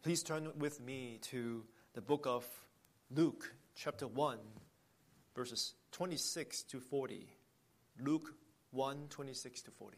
Please turn with me to the book of Luke, chapter 1, verses 26 to 40. Luke 1, 26 to 40.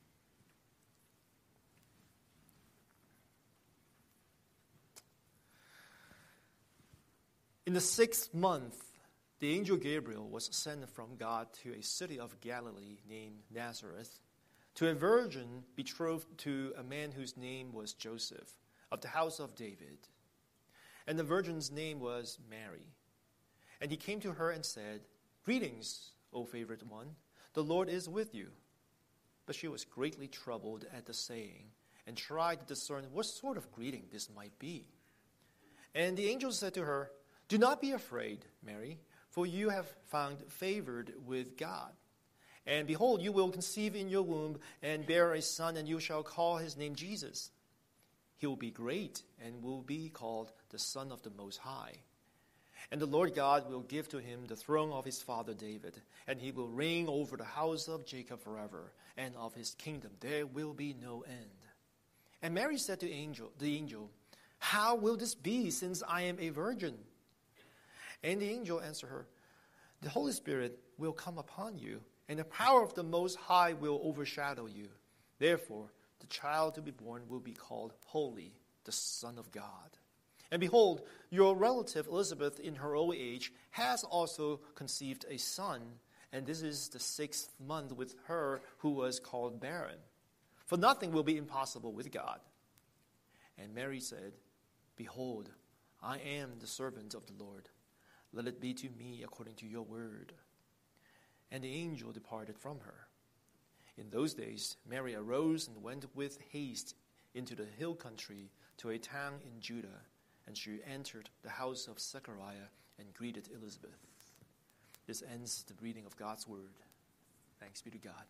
In the 6th month, the angel Gabriel was sent from God to a city of Galilee named Nazareth, to a virgin betrothed to a man whose name was Joseph, of the house of David. And the virgin's name was Mary. And he came to her and said, "Greetings, O favored one, the Lord is with you." But she was greatly troubled at the saying, and tried to discern what sort of greeting this might be. And the angel said to her, "Do not be afraid, Mary, for you have found favored with God. And behold, you will conceive in your womb and bear a son, and you shall call his name Jesus. He will be great and will be called the Son of the Most High. And the Lord God will give to him the throne of his father David, and he will reign over the house of Jacob forever, and of his kingdom there will be no end." And Mary said to the angel, "How will this be, since I am a virgin?" And the angel answered her, "The Holy Spirit will come upon you, and the power of the Most High will overshadow you. Therefore, the child to be born will be called Holy, the Son of God. And behold, your relative Elizabeth in her old age has also conceived a son, and this is the 6th month with her who was called barren. For nothing will be impossible with God." And Mary said, "Behold, I am the servant of the Lord. Let it be to me according to your word." And the angel departed from her. In those days, Mary arose and went with haste into the hill country to a town in Judah, and she entered the house of Zechariah and greeted Elizabeth. This ends the reading of God's word. Thanks be to God.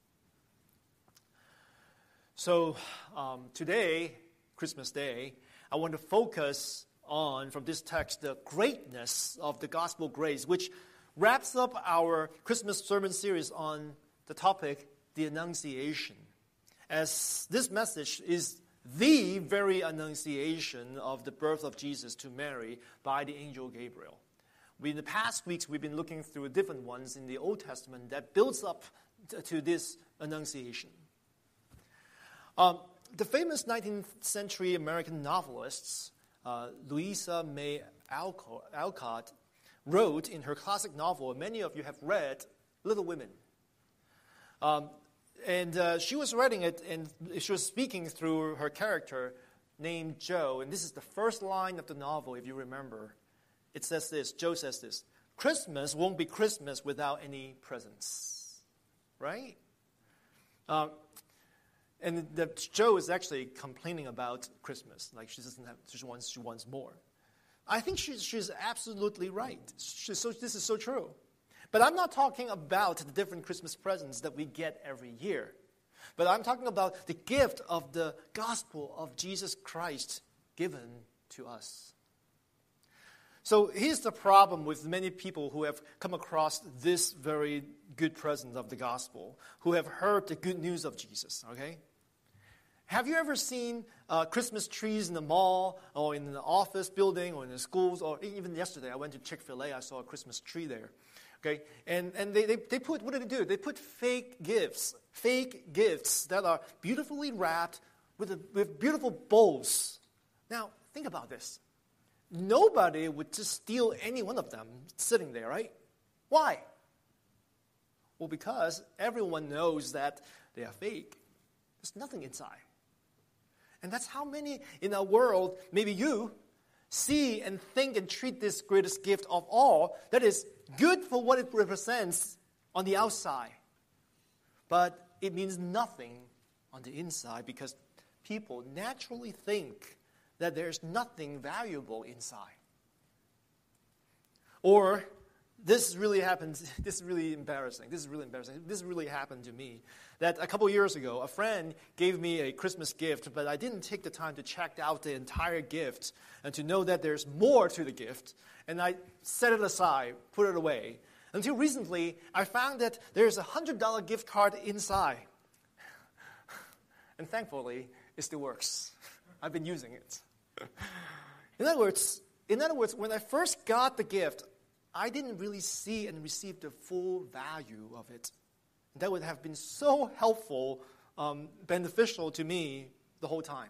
So today, Christmas Day, I want to focus on, from this text, the greatness of the gospel grace, which wraps up our Christmas sermon series on the topic, the Annunciation, as this message is the very annunciation of the birth of Jesus to Mary by the angel Gabriel. In the past weeks, we've been looking through different ones in the Old Testament that builds up to this Annunciation. The famous 19th century American novelists, Louisa May Alcott, wrote in her classic novel, many of you have read, Little Women. And she was writing it, and she was speaking through her character named Jo. And this is the first line of the novel, if you remember. It says this, Jo says this, "Christmas won't be Christmas without any presents." Right? And Jo is actually complaining about Christmas. Like she doesn't have, she wants more. I think she's absolutely right. This is so true. But I'm not talking about the different Christmas presents that we get every year. But I'm talking about the gift of the gospel of Jesus Christ given to us. So here's the problem with many people who have come across this very good present of the gospel, who have heard the good news of Jesus, okay? Have you ever seen Christmas trees in the mall or in the office building or in the schools? Or even yesterday, I went to Chick-fil-A, I saw a Christmas tree there. Okay, and they put, what do? They put fake gifts that are beautifully wrapped with beautiful bows. Now, think about this. Nobody would just steal any one of them sitting there, right? Why? Well, because everyone knows that they are fake. There's nothing inside. And that's how many in our world, maybe you, see and think and treat this greatest gift of all, that is good for what it represents on the outside. But it means nothing on the inside because people naturally think that there's nothing valuable inside. Or this really happened, this is really embarrassing. This really happened to me. That a couple years ago, a friend gave me a Christmas gift, but I didn't take the time to check out the entire gift and to know that there's more to the gift. And I set it aside, put it away. Until recently, I found that there's a $100 gift card inside. And thankfully, it still works. I've been using it. In other words, when I first got the gift, I didn't really see and receive the full value of it. That would have been so helpful, beneficial to me the whole time.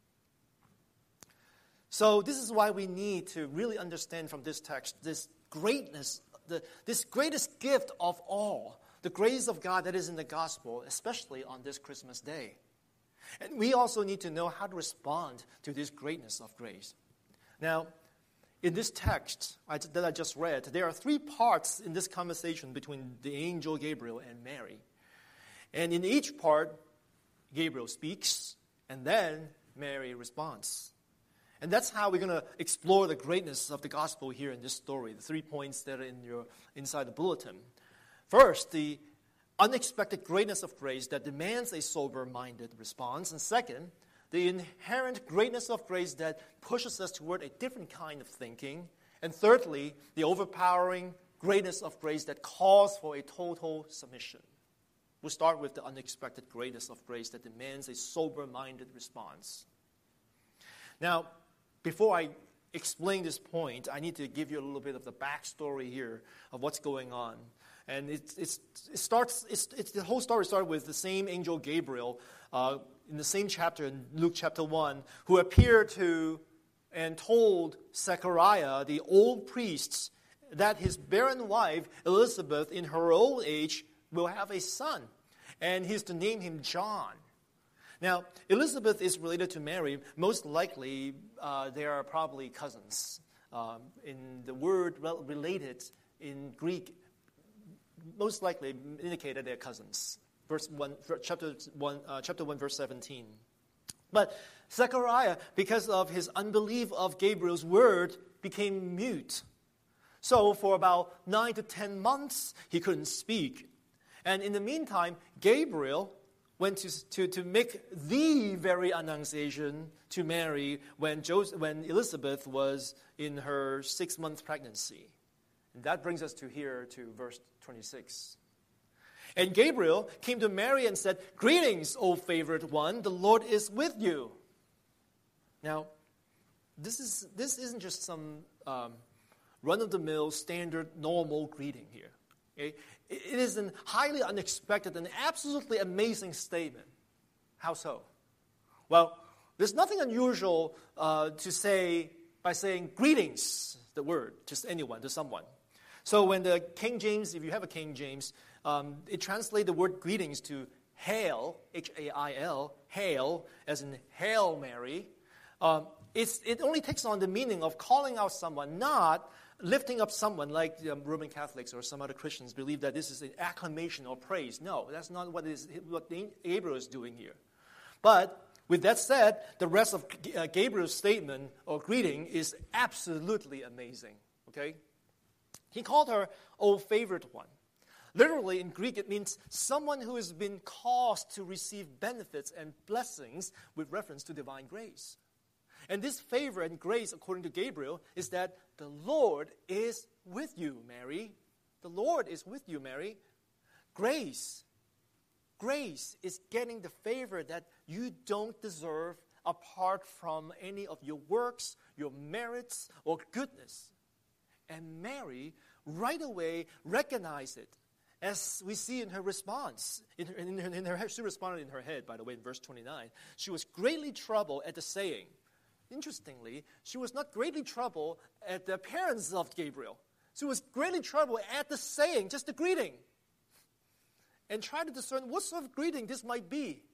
So this is why we need to really understand from this text this greatness, this greatest gift of all, the grace of God that is in the gospel, especially on this Christmas day. And we also need to know how to respond to this greatness of grace. Now, in this text that I just read, there are 3 parts in this conversation between the angel Gabriel and Mary. And in each part, Gabriel speaks, and then Mary responds. And that's how we're going to explore the greatness of the gospel here in this story, the 3 points that are inside the bulletin. First, the unexpected greatness of grace that demands a sober-minded response. And second, the inherent greatness of grace that pushes us toward a different kind of thinking. And thirdly, the overpowering greatness of grace that calls for a total submission. We'll start with the unexpected greatness of grace that demands a sober-minded response. Now, before I explain this point, I need to give you a little bit of the backstory here of what's going on. And the whole story started with the same angel Gabriel in the same chapter in Luke chapter 1, who appeared to and told Zechariah, the old priest, that his barren wife Elizabeth, in her old age, will have a son, and he's to name him John. Now, Elizabeth is related to Mary. Most likely, they are probably cousins. In the word related in Greek, most likely indicated they're cousins. Chapter 1, verse 17. But Zechariah, because of his unbelief of Gabriel's word, became mute. So for about 9 to 10 months, he couldn't speak. And in the meantime, Gabriel went to make the very annunciation to Mary when Elizabeth was in her 6-month pregnancy. And that brings us to verse 26. And Gabriel came to Mary and said, "Greetings, O favored one, the Lord is with you." Now, this isn't just some run-of-the-mill, standard, normal greeting here. Okay? It is a highly unexpected and absolutely amazing statement. How so? Well, there's nothing unusual to say by saying greetings, the word, to anyone, to someone. So when the King James, if you have a King James, it translates the word greetings to hail, H-A-I-L, hail, as in Hail Mary. It only takes on the meaning of calling out someone, not lifting up someone like Roman Catholics or some other Christians believe that this is an acclamation or praise. No, that's not what Gabriel is doing here. But with that said, the rest of Gabriel's statement or greeting is absolutely amazing. Okay? He called her, "O favored one." Literally, in Greek, it means someone who has been caused to receive benefits and blessings with reference to divine grace. And this favor and grace, according to Gabriel, is that the Lord is with you, Mary. The Lord is with you, Mary. Grace is getting the favor that you don't deserve apart from any of your works, your merits, or goodness. And Mary right away recognized it, as we see in her response. She responded in her head, by the way, in verse 29. She was greatly troubled at the saying. Interestingly, she was not greatly troubled at the appearance of Gabriel. She was greatly troubled at the saying, just the greeting, and tried to discern what sort of greeting this might be.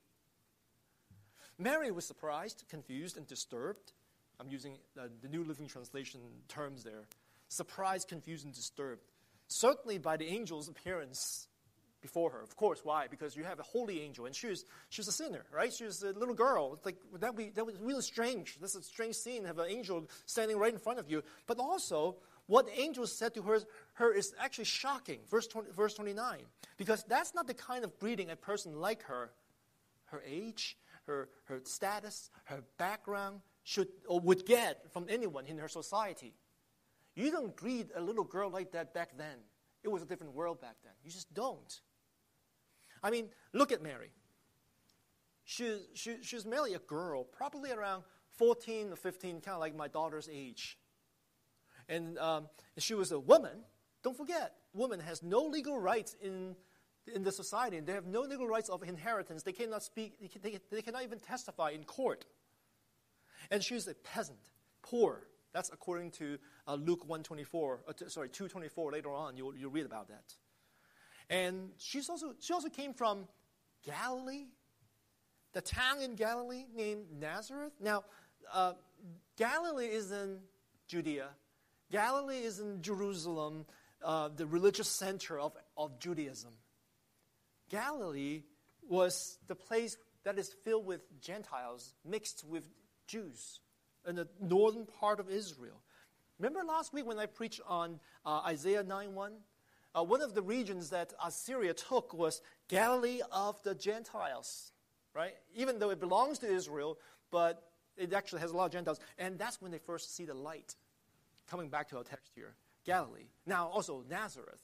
Mary was surprised, confused, and disturbed. I'm using the New Living Translation terms there. Surprised, confused, and disturbed. Certainly by the angel's appearance before her. Of course, why? Because you have a holy angel, and she was a sinner, right? She was a little girl. It's like that was really strange. That's a strange scene, have an angel standing right in front of you. But also, what the angel said to her is actually shocking. Verse 29. Because that's not the kind of greeting a person like her age, her status, her background would get from anyone in her society. You don't greet a little girl like that back then. It was a different world back then. You just don't. I mean, look at Mary. She's merely a girl, probably around 14 or 15, kind of like my daughter's age. And she was a woman. Don't forget, woman has no legal rights in the society. They have no legal rights of inheritance. They cannot speak. They cannot even testify in court. And she's a peasant, poor. That's according to Luke 2:24. Later on, you'll read about that. And she also came from Galilee, the town in Galilee named Nazareth. Now, Galilee is in Judea. Galilee is in Jerusalem, the religious center of Judaism. Galilee was the place that is filled with Gentiles mixed with Jews in the northern part of Israel. Remember last week when I preached on Isaiah 9:1? One of the regions that Assyria took was Galilee of the Gentiles, right? Even though it belongs to Israel, but it actually has a lot of Gentiles. And that's when they first see the light. Coming back to our text here, Galilee. Now also Nazareth.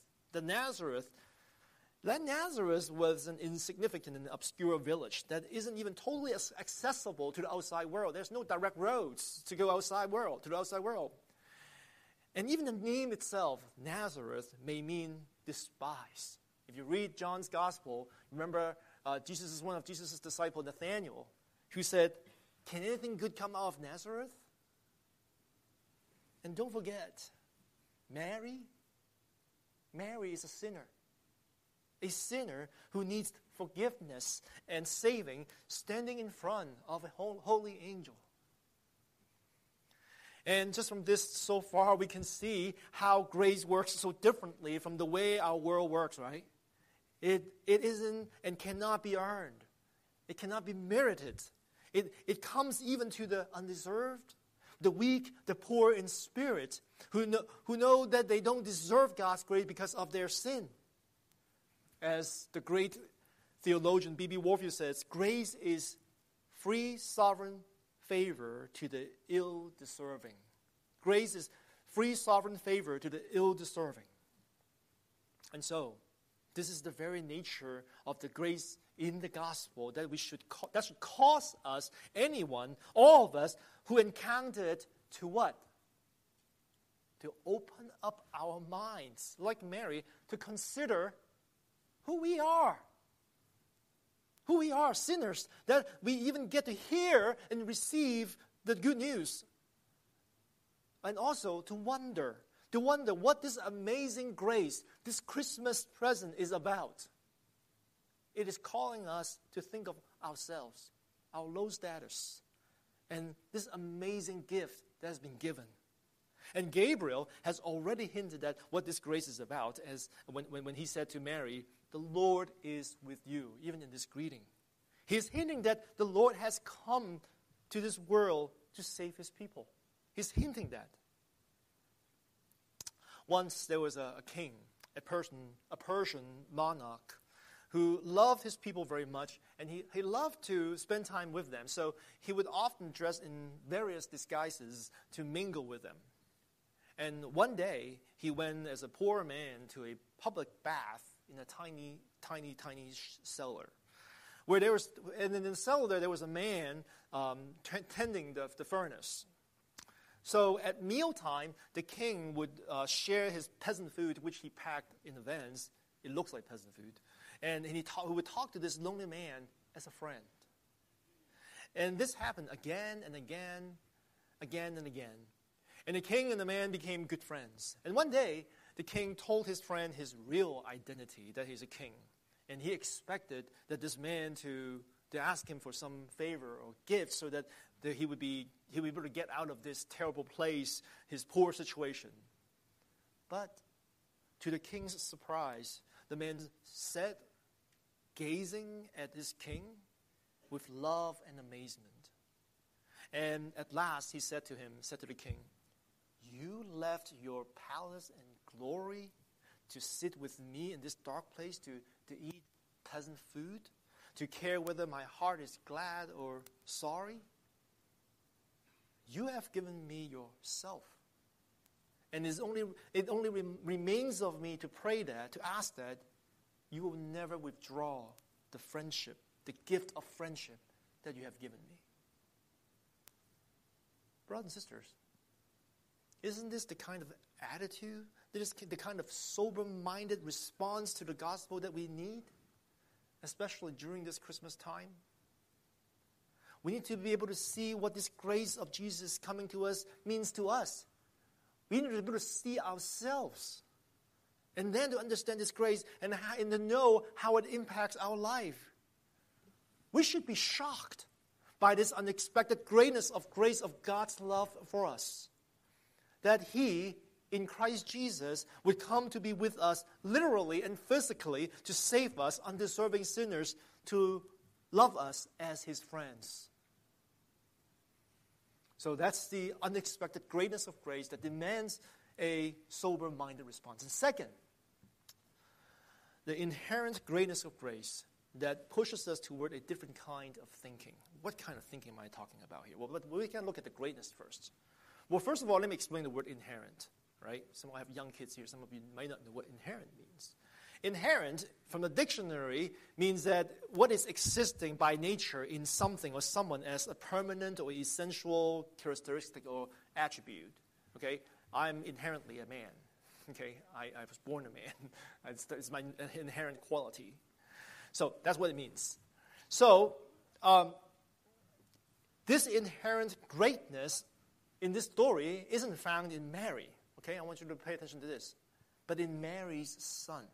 That Nazareth was an insignificant and obscure village that isn't even totally accessible to the outside world. There's no direct roads to go to the outside world. And even the name itself, Nazareth, may mean despise. If you read John's Gospel, remember Jesus is one of Jesus' disciples, Nathanael, who said, "Can anything good come out of Nazareth?" And don't forget, Mary is a sinner who needs forgiveness and saving, standing in front of a holy angel. And just from this so far, we can see how grace works so differently from the way our world works, right? It isn't and cannot be earned. It cannot be merited. It comes even to the undeserved, the weak, the poor in spirit, who know that they don't deserve God's grace because of their sin. As the great theologian B.B. Warfield says, grace is free, sovereign favor to the ill-deserving. Grace is free, sovereign favor to the ill-deserving. And so, this is the very nature of the grace in the gospel that should cause us, anyone, all of us, who encounter it to what? To open up our minds, like Mary, to consider who we are. Who we are, sinners, that we even get to hear and receive the good news. And also to wonder what this amazing grace, this Christmas present is about. It is calling us to think of ourselves, our low status, and this amazing gift that has been given. And Gabriel has already hinted at what this grace is about, as when he said to Mary, "The Lord is with you," even in this greeting. He's hinting that the Lord has come to this world to save his people. He's hinting that. Once there was a king, a Persian monarch, who loved his people very much, and he loved to spend time with them. So he would often dress in various disguises to mingle with them. And one day, he went as a poor man to a public bath in a tiny cellar. And in the cellar there was a man tending the furnace. So at mealtime, the king would share his peasant food, which he packed in advance. It looks like peasant food. And he would talk to this lonely man as a friend. And this happened again and again. And the king and the man became good friends. And one day, the king told his friend his real identity, that he's a king. And he expected that this man to ask him for some favor or gift so that he would be able to get out of this terrible place, his poor situation. But to the king's surprise, the man sat gazing at his king with love and amazement. And at last he said to the king, "You left your palace and glory to sit with me in this dark place to eat peasant food, to care whether my heart is glad or sorry? You have given me yourself. And it only remains of me to pray that, to ask that you will never withdraw the friendship, the gift of friendship that you have given me." brothers and sisters, isn't this the kind of attitude, this is the kind of sober-minded response to the gospel that we need, especially during this Christmas time? We need to be able to see what this grace of Jesus coming to us means to us. We need to be able to see ourselves, and then to understand this grace and to know how it impacts our life. We should be shocked by this unexpected greatness of grace of God's love for us. That He, in Christ Jesus, would come to be with us literally and physically to save us, undeserving sinners, to love us as His friends. So that's the unexpected greatness of grace that demands a sober-minded response. And second, the inherent greatness of grace that pushes us toward a different kind of thinking. What kind of thinking am I talking about here? Well, we can look at the greatness first. Well, first of all, let me explain the word inherent, right? Some of you have young kids here. Some of you might not know what inherent means. Inherent, from the dictionary, means that what is existing by nature in something or someone as a permanent or essential characteristic or attribute. Okay, I'm inherently a man. Okay, I was born a man. It's my inherent quality. So that's what it means. So this inherent greatness in this story isn't found in Mary. Okay, I want you to pay attention to this. But in Mary's son.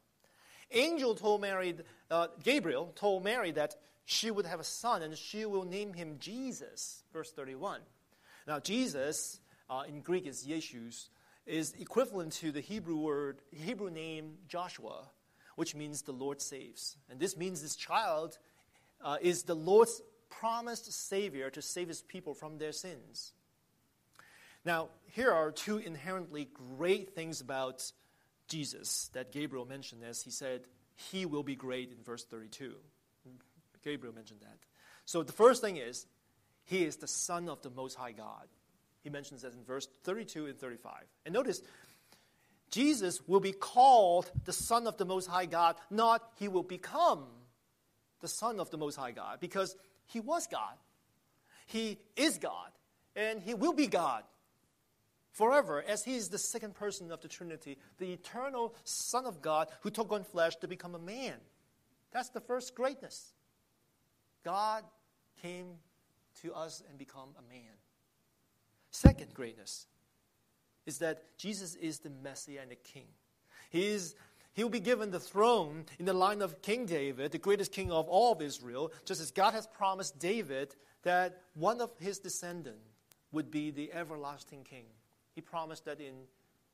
Gabriel told Mary that she would have a son and she will name him Jesus. Verse 31. Now Jesus, in Greek is Yeshus, is equivalent to the Hebrew name Joshua, which means the Lord saves. And this means this child is the Lord's promised Savior to save His people from their sins. Now, here are two inherently great things about Jesus that Gabriel mentioned as he said, He will be great in verse 32. Gabriel mentioned that. So the first thing is, He is the Son of the Most High God. He mentions that in verse 32 and 35. And notice, Jesus will be called the Son of the Most High God, not He will become the Son of the Most High God, because He was God. He is God, and He will be God forever, as He is the second person of the Trinity, the eternal Son of God who took on flesh to become a man. That's the first greatness. God came to us and become a man. Second greatness is that Jesus is the Messianic King. He will be given the throne in the line of King David, the greatest king of all of Israel, just as God has promised David that one of his descendants would be the everlasting king. He promised that in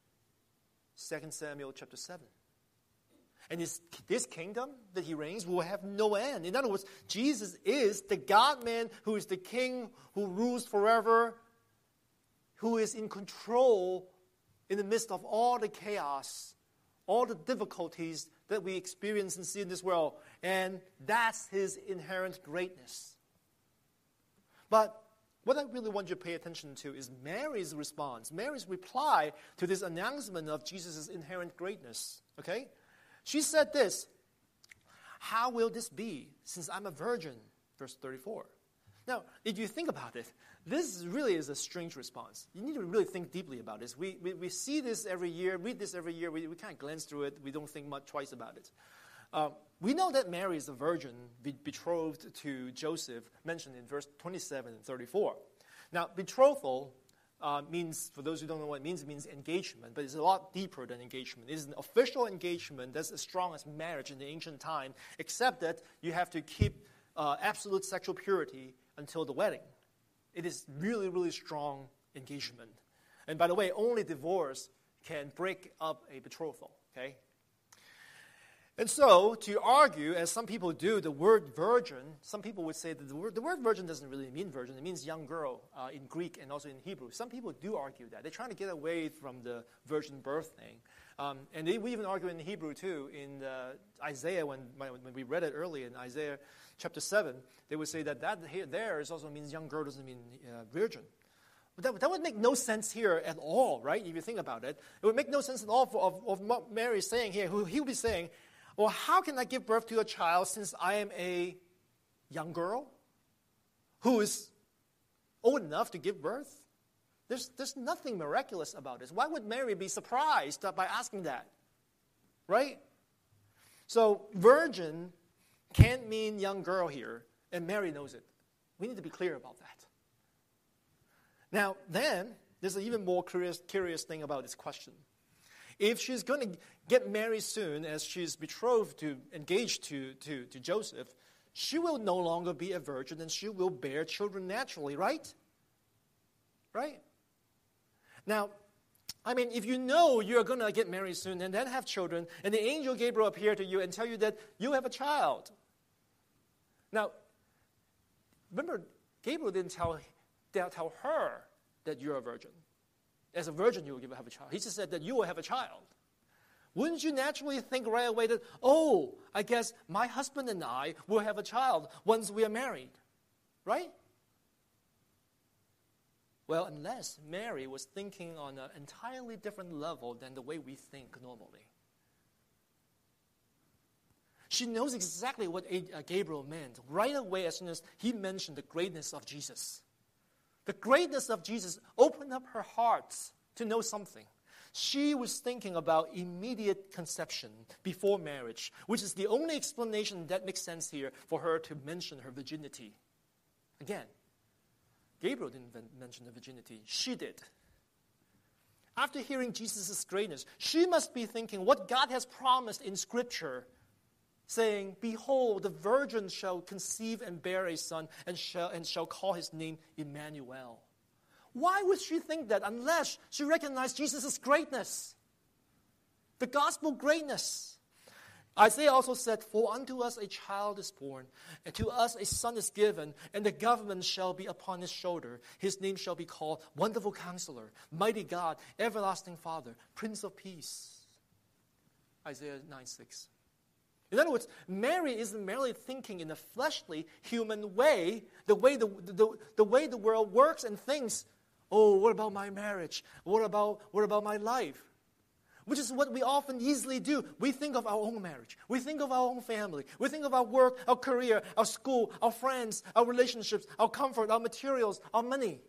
2 Samuel chapter 7. And this kingdom that He reigns will have no end. In other words, Jesus is the God-man who is the king who rules forever, who is in control in the midst of all the chaos, all the difficulties that we experience and see in this world. And that's His inherent greatness. But what I really want you to pay attention to is Mary's response, Mary's reply to this announcement of Jesus' inherent greatness. Okay? She said this, "How will this be, since I'm a virgin?" Verse 34. Now, if you think about it, this really is a strange response. You need to really think deeply about this. We see this every year, read this every year. We kind of glance through it. We don't think much twice about it. We know that Mary is a virgin betrothed to Joseph, mentioned in verse 27 and 34. Now, betrothal means, for those who don't know what it means engagement, but it's a lot deeper than engagement. It is an official engagement that's as strong as marriage in the ancient time, except that you have to keep absolute sexual purity until the wedding. It is really, really strong engagement. And by the way, only divorce can break up a betrothal, okay? And so, to argue, as some people do, the word virgin, some people would say that the word virgin doesn't really mean virgin. It means young girl in Greek and also in Hebrew. Some people do argue that. They're trying to get away from the virgin birth thing. And we even argue in Hebrew, too. In Isaiah, when we read it earlier in Isaiah chapter 7, they would say that there also means young girl, doesn't mean virgin. But that would make no sense here at all, right? If you think about it. It would make no sense at all of what Mary is saying here. He would be saying, well, how can I give birth to a child since I am a young girl who is old enough to give birth? There's nothing miraculous about this. Why would Mary be surprised by asking that? Right? So virgin can't mean young girl here, and Mary knows it. We need to be clear about that. Now, then, there's an even more curious thing about this question. If she's going to get married soon, as she's engaged to Joseph, she will no longer be a virgin, and she will bear children naturally, right? Right? Now, I mean, if you know you're going to get married soon and then have children, and the angel Gabriel appear to you and tell you that you have a child. Now, remember, Gabriel didn't tell her that you're a virgin. As a virgin, you will have a child. He just said that you will have a child. Wouldn't you naturally think right away that, oh, I guess my husband and I will have a child once we are married, right? Well, unless Mary was thinking on an entirely different level than the way we think normally. She knows exactly what Gabriel meant right away as soon as he mentioned the greatness of Jesus. The greatness of Jesus opened up her heart to know something. She was thinking about immediate conception before marriage, which is the only explanation that makes sense here for her to mention her virginity. Again, Gabriel didn't mention the virginity. She did. After hearing Jesus' greatness, she must be thinking what God has promised in Scripture, saying, "Behold, the virgin shall conceive and bear a son, and shall call his name Emmanuel." Why would she think that unless she recognized Jesus' greatness? The gospel greatness. Isaiah also said, "For unto us a child is born, and to us a son is given, and the government shall be upon his shoulder. His name shall be called Wonderful Counselor, Mighty God, Everlasting Father, Prince of Peace." Isaiah 9:6. In other words, Mary isn't merely thinking in a fleshly, human way, the way the world works and thinks, "Oh, what about my marriage? What about my life?" Which is what we often easily do. We think of our own marriage. We think of our own family. We think of our work, our career, our school, our friends, our relationships, our comfort, our materials, our money.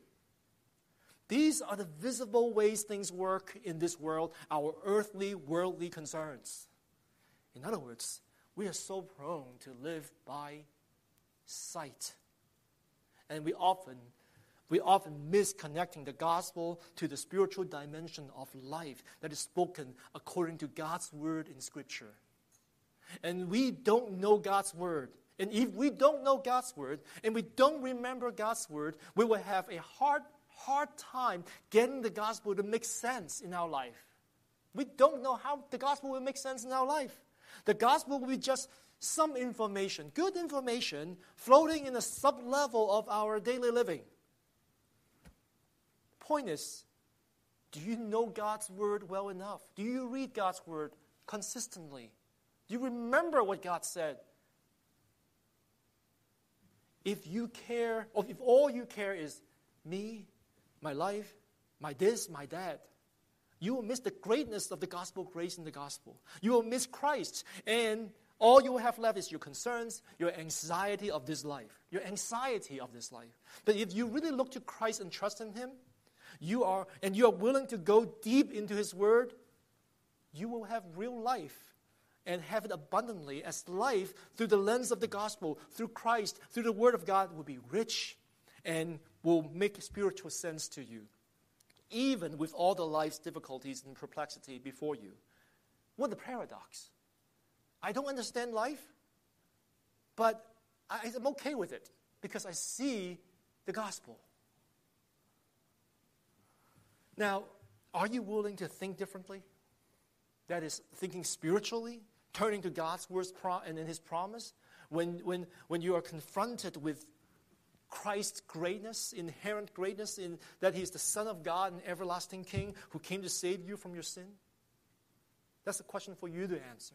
These are the visible ways things work in this world, our earthly, worldly concerns. In other words, we are so prone to live by sight. And we often miss connecting the gospel to the spiritual dimension of life that is spoken according to God's word in Scripture. And we don't know God's word. And if we don't know God's word, and we don't remember God's word, we will have a hard time getting the gospel to make sense in our life. We don't know how the gospel will make sense in our life. The gospel will be just some information, good information, floating in a sub-level of our daily living. Point is, do you know God's word well enough? Do you read God's word consistently? Do you remember what God said? If you care, or if all you care is me, my life, my this, my that, you will miss the greatness of the gospel grace in the gospel. You will miss Christ, and all you will have left is your concerns, your anxiety of this life. Your anxiety of this life. But if you really look to Christ and trust in Him, you are willing to go deep into His Word, you will have real life and have it abundantly, as life through the lens of the gospel, through Christ, through the Word of God will be rich and will make spiritual sense to you, even with all the life's difficulties and perplexity before you. What a paradox. I don't understand life, but I'm okay with it because I see the gospel. Now, are you willing to think differently? That is, thinking spiritually, turning to God's words and in His promise, when you are confronted with Christ's greatness, inherent greatness, in that He is the Son of God and everlasting King who came to save you from your sin? That's a question for you to answer.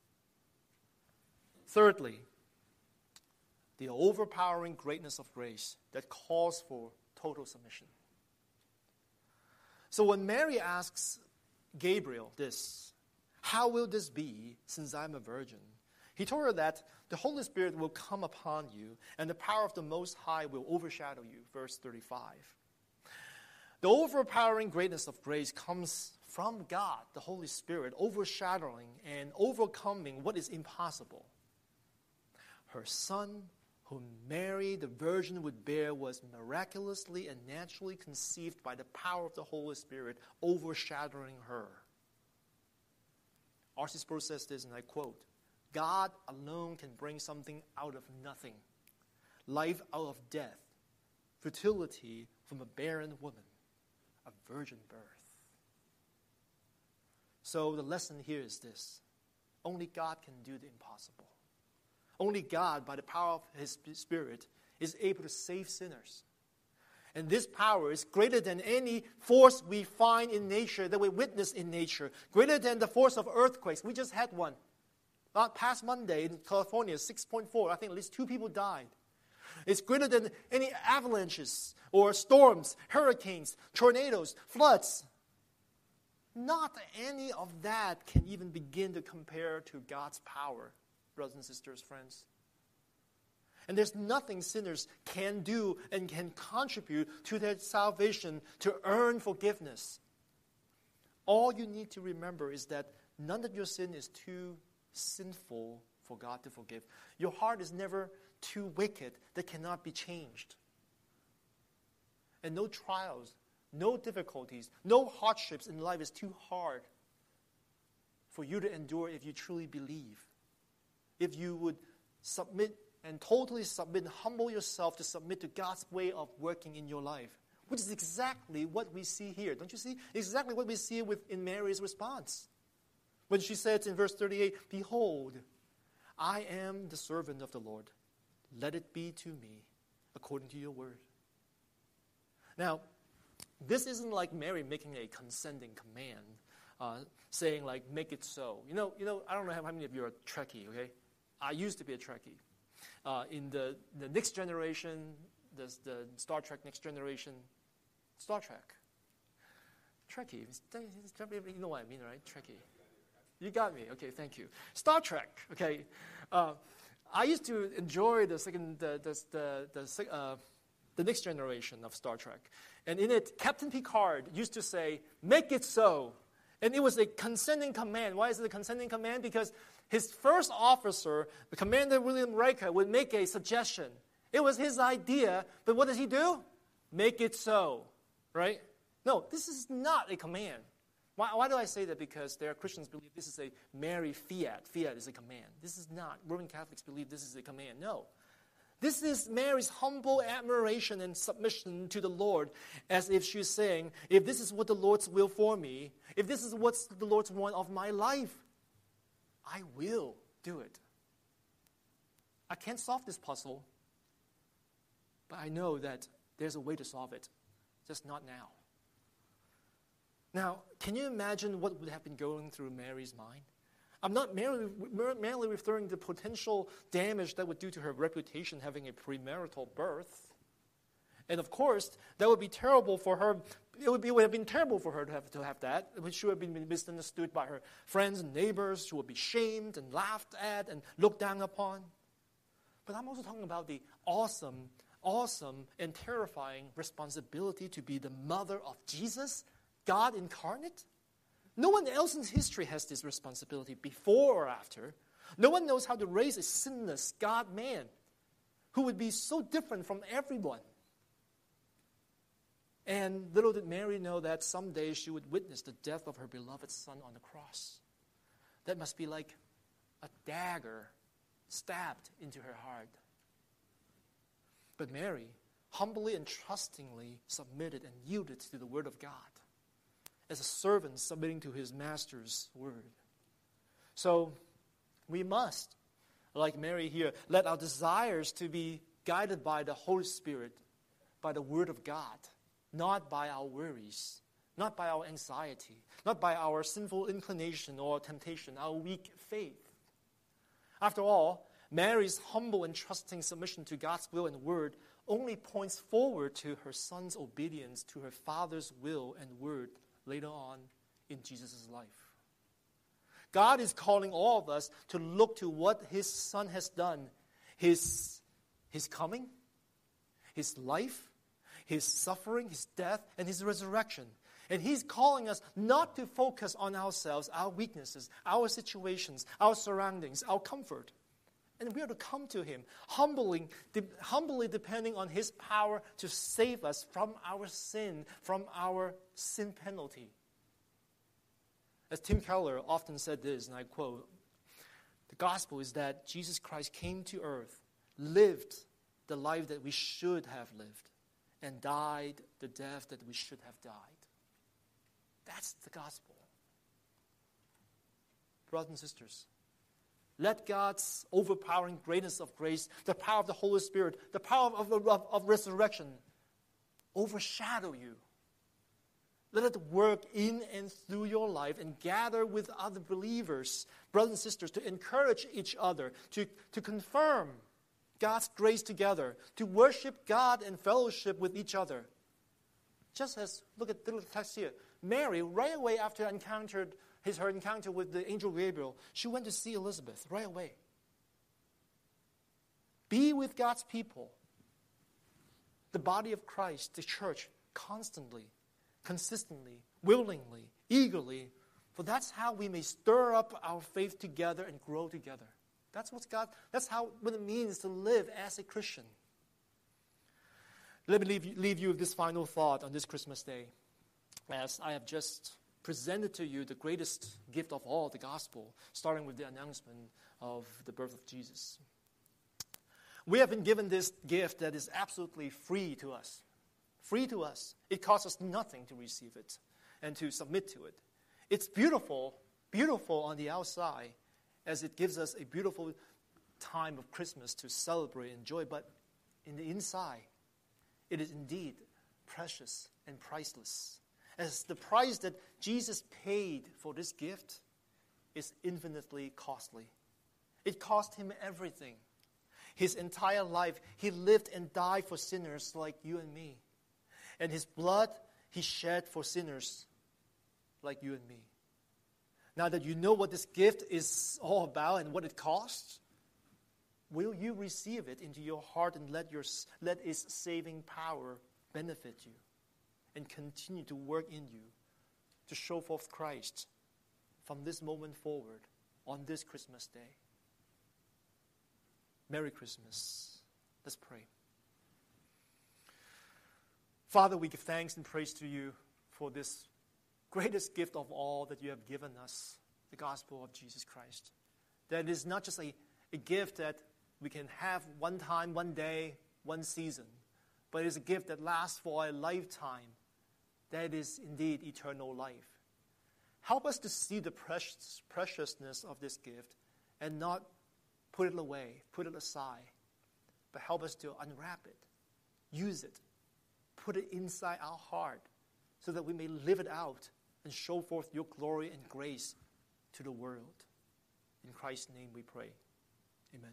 Thirdly, the overpowering greatness of grace that calls for total submission. So when Mary asks Gabriel this, "How will this be since I'm a virgin?" he told her that the Holy Spirit will come upon you and the power of the Most High will overshadow you. Verse 35. The overpowering greatness of grace comes from God, the Holy Spirit, overshadowing and overcoming what is impossible. Her Son, whom Mary, the Virgin, would bear, was miraculously and naturally conceived by the power of the Holy Spirit, overshadowing her. R.C. Sproul says this, and I quote, God alone can bring something out of nothing, life out of death, fertility from a barren woman, a virgin birth. So the lesson here is this. Only God can do the impossible. Only God, by the power of His Spirit, is able to save sinners. And this power is greater than any force we find in nature, that we witness in nature. Greater than the force of earthquakes. We just had one. Past Monday in California, 6.4. I think at least 2 people died. It's greater than any avalanches or storms, hurricanes, tornadoes, floods. Not any of that can even begin to compare to God's power, brothers and sisters, friends. And there's nothing sinners can do and can contribute to their salvation to earn forgiveness. All you need to remember is that none of your sin is too sinful for God to forgive. Your heart is never too wicked that cannot be changed. And no trials, no difficulties, no hardships in life is too hard for you to endure if you truly believe. If you would submit and totally submit and humble yourself to submit to God's way of working in your life, which is exactly what we see here. Don't you see? Exactly what we see in Mary's response. When she says in verse 38, Behold, I am the servant of the Lord. Let it be to me according to your word. Now, this isn't like Mary making a consenting command, saying like, make it so. You know, I don't know how many of you are Trekkie, okay? I used to be a Trekkie. In the next generation, the Star Trek Next Generation, Star Trek. Trekkie. You know what I mean, right? Trekkie. You got me. Okay, thank you. Star Trek. Okay. I used to enjoy the next generation of Star Trek. And in it, Captain Picard used to say, make it so. And it was a consenting command. Why is it a consenting command? Because his first officer, the Commander William Riker, would make a suggestion. It was his idea, but what does he do? Make it so, right? No, this is not a command. Why do I say that? Because there are Christians who believe this is a Mary fiat. Fiat is a command. This is not. Roman Catholics believe this is a command. No. This is Mary's humble admiration and submission to the Lord, as if she's saying, if this is what the Lord's will for me, if this is what's the Lord's want of my life, I will do it. I can't solve this puzzle, but I know that there's a way to solve it, just not now. Now, can you imagine what would have been going through Mary's mind? I'm not merely referring to potential damage that would do to her reputation having a premarital birth. And of course, that would be terrible for her. It would have been terrible for her to have that. She would have been misunderstood by her friends and neighbors. She would be shamed and laughed at and looked down upon. But I'm also talking about the awesome and terrifying responsibility to be the mother of Jesus, God incarnate. No one else in history has this responsibility before or after. No one knows how to raise a sinless God-man who would be so different from everyone. And little did Mary know that someday she would witness the death of her beloved Son on the cross. That must be like a dagger stabbed into her heart. But Mary humbly and trustingly submitted and yielded to the word of God, as a servant submitting to his master's word. So we must, like Mary here, let our desires to be guided by the Holy Spirit, by the word of God, not by our worries, not by our anxiety, not by our sinful inclination or temptation, our weak faith. After all, Mary's humble and trusting submission to God's will and word only points forward to her Son's obedience to her Father's will and word later on in Jesus' life. God is calling all of us to look to what his Son has done, his coming, his life, His suffering, His death, and His resurrection. And He's calling us not to focus on ourselves, our weaknesses, our situations, our surroundings, our comfort. And we are to come to Him, humbly depending on His power to save us from our sin penalty. As Tim Keller often said this, and I quote, "The gospel is that Jesus Christ came to earth, lived the life that we should have lived, and died the death that we should have died." That's the gospel. Brothers and sisters, let God's overpowering greatness of grace, the power of the Holy Spirit, the power of resurrection overshadow you. Let it work in and through your life and gather with other believers, brothers and sisters, to encourage each other, to confirm God's grace together, to worship God and fellowship with each other. Just as, look at the little text here. Mary, right away after her encounter with the angel Gabriel, she went to see Elizabeth right away. Be with God's people, the body of Christ, the church, constantly, consistently, willingly, eagerly, for that's how we may stir up our faith together and grow together. That's what it means to live as a Christian. Let me leave you with this final thought on this Christmas day. As I have just presented to you the greatest gift of all, the gospel, starting with the announcement of the birth of Jesus. We have been given this gift that is absolutely free to us. Free to us. It costs us nothing to receive it and to submit to it. It's beautiful on the outside, as it gives us a beautiful time of Christmas to celebrate and enjoy, but in the inside, it is indeed precious and priceless. As the price that Jesus paid for this gift is infinitely costly. It cost Him everything. His entire life, He lived and died for sinners like you and me. And His blood He shed for sinners like you and me. Now that you know what this gift is all about and what it costs, will you receive it into your heart and let its saving power benefit you and continue to work in you to show forth Christ from this moment forward on this Christmas day? Merry Christmas. Let's pray. Father, we give thanks and praise to you for this greatest gift of all that you have given us, the gospel of Jesus Christ. That is not just a gift that we can have one time, one day, one season, but it is a gift that lasts for a lifetime. That is indeed eternal life. Help us to see the preciousness of this gift and not put it away, put it aside, but help us to unwrap it, use it, put it inside our heart so that we may live it out and show forth your glory and grace to the world. In Christ's name we pray.